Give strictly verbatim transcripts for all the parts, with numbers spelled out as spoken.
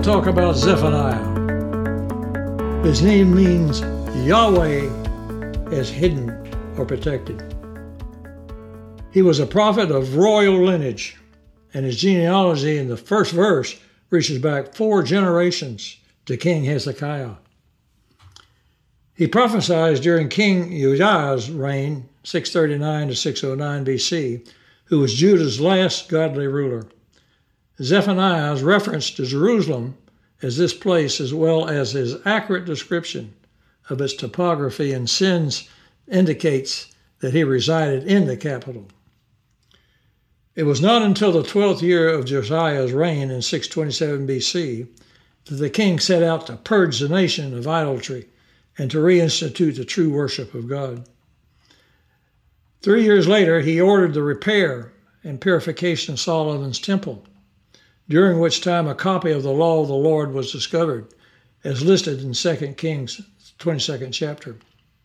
talk about Zephaniah. His name means Yahweh as hidden or protected. He was a prophet of royal lineage, and his genealogy in the first verse reaches back four generations to King Hezekiah. He prophesied during King Uzziah's reign, six thirty-nine to six oh nine B C, who was Judah's last godly ruler. Zephaniah's reference to Jerusalem as this place, as well as his accurate description of its topography and sins, indicates that he resided in the capital. It was not until the twelfth year of Josiah's reign in six twenty-seven B C that the king set out to purge the nation of idolatry and to reinstitute the true worship of God. Three years later, he ordered the repair and purification of Solomon's temple, during which time a copy of the law of the Lord was discovered, as listed in Second Kings twenty-second chapter.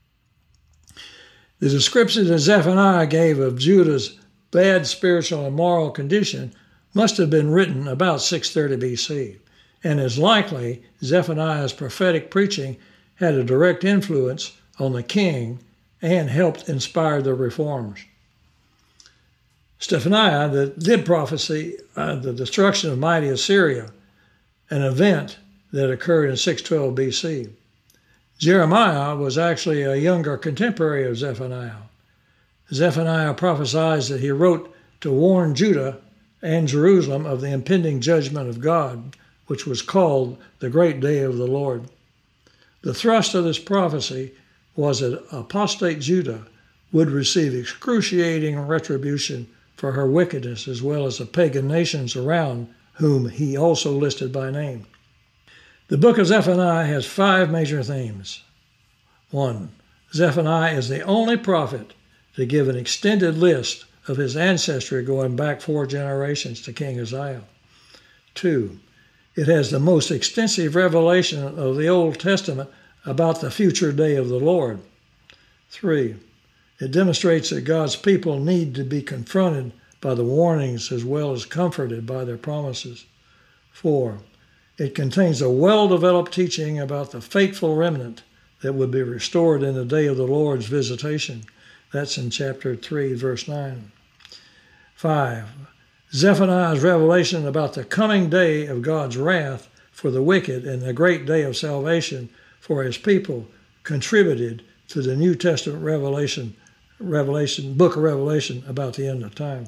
The description that Zephaniah gave of Judah's bad spiritual and moral condition must have been written about six thirty B C, and is likely Zephaniah's prophetic preaching had a direct influence on the king and helped inspire the reforms. Zephaniah that did prophesy uh, the destruction of mighty Assyria, an event that occurred in six twelve B C. Jeremiah was actually a younger contemporary of Zephaniah. Zephaniah prophesied that he wrote to warn Judah and Jerusalem of the impending judgment of God, which was called the Great Day of the Lord. The thrust of this prophecy was that apostate Judah would receive excruciating retribution for her wickedness, as well as the pagan nations around whom he also listed by name. The book of Zephaniah has five major themes. One, Zephaniah is the only prophet to give an extended list of his ancestry going back four generations to King Uzziah. Two, it has the most extensive revelation of the Old Testament about the future day of the Lord. Three, it demonstrates that God's people need to be confronted by the warnings as well as comforted by their promises. Four, it contains a well-developed teaching about the faithful remnant that would be restored in the day of the Lord's visitation. That's in chapter three, verse nine. Five, Zephaniah's revelation about the coming day of God's wrath for the wicked and the great day of salvation for his people contributed to the New Testament revelation, revelation, book of Revelation about the end of time.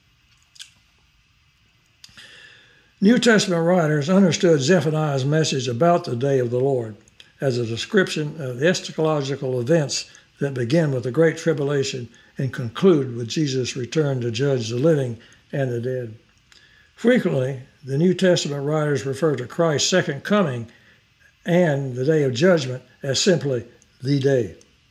New Testament writers understood Zephaniah's message about the day of the Lord as a description of the eschatological events that begin with the Great Tribulation and conclude with Jesus' return to judge the living and the dead. Frequently, the New Testament writers refer to Christ's second coming and the day of judgment as simply the day.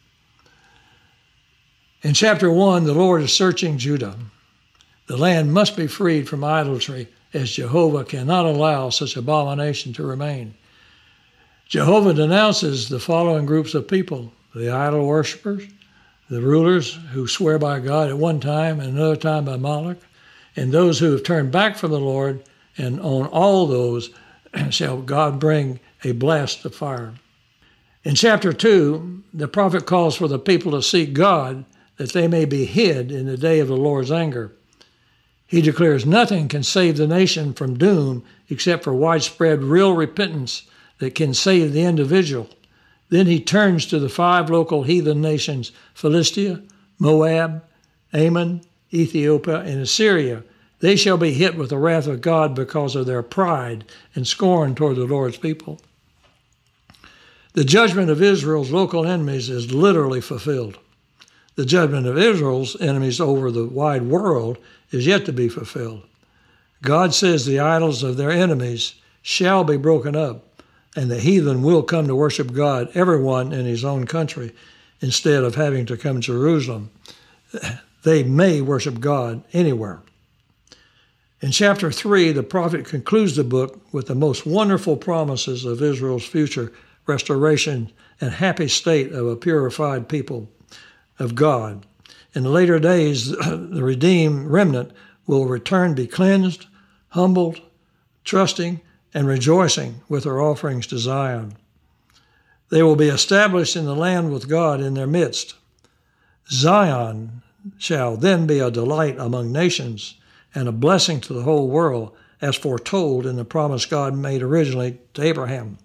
In chapter one, the Lord is searching Judah. The land must be freed from idolatry, as Jehovah cannot allow such abomination to remain. Jehovah denounces the following groups of people: the idol worshippers, the rulers who swear by God at one time and another time by Moloch, and those who have turned back from the Lord, and on all those shall God bring a blast of fire. In chapter two, the prophet calls for the people to seek God that they may be hid in the day of the Lord's anger. He declares nothing can save the nation from doom except for widespread real repentance that can save the individual. Then he turns to the five local heathen nations, Philistia, Moab, Ammon, Ethiopia, and Assyria. They shall be hit with the wrath of God because of their pride and scorn toward the Lord's people. The judgment of Israel's local enemies is literally fulfilled. The judgment of Israel's enemies over the wide world is yet to be fulfilled. God says the idols of their enemies shall be broken up, and the heathen will come to worship God, everyone in his own country, instead of having to come to Jerusalem. They may worship God anywhere. In chapter three, the prophet concludes the book with the most wonderful promises of Israel's future restoration and happy state of a purified people of God. In the later days, the redeemed remnant will return, be cleansed, humbled, trusting, and rejoicing with her offerings to Zion. They will be established in the land with God in their midst. Zion shall then be a delight among nations and a blessing to the whole world, as foretold in the promise God made originally to Abraham.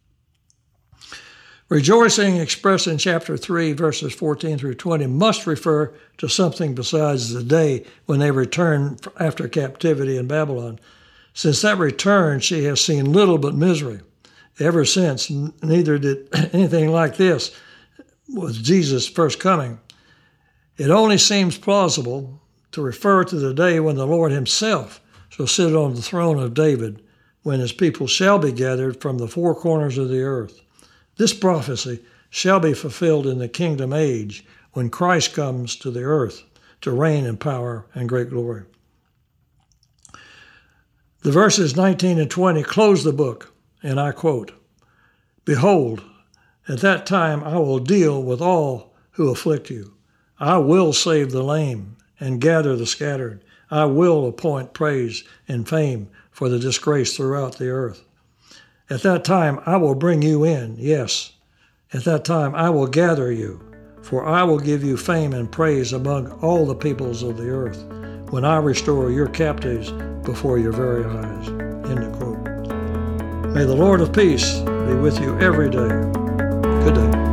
Rejoicing expressed in chapter three, verses fourteen through twenty, must refer to something besides the day when they return after captivity in Babylon. Since that return, she has seen little but misery. Ever since, neither did anything like this with Jesus' first coming. It only seems plausible to refer to the day when the Lord himself shall sit on the throne of David, when his people shall be gathered from the four corners of the earth. This prophecy shall be fulfilled in the kingdom age, when Christ comes to the earth to reign in power and great glory. The verses nineteen and twenty close the book, and I quote, "Behold, at that time I will deal with all who afflict you. I will save the lame and gather the scattered. I will appoint praise and fame for the disgraced throughout the earth. At that time I will bring you in, yes, at that time I will gather you, for I will give you fame and praise among all the peoples of the earth, when I restore your captives before your very eyes." End of quote. May the Lord of peace be with you every day. Good day.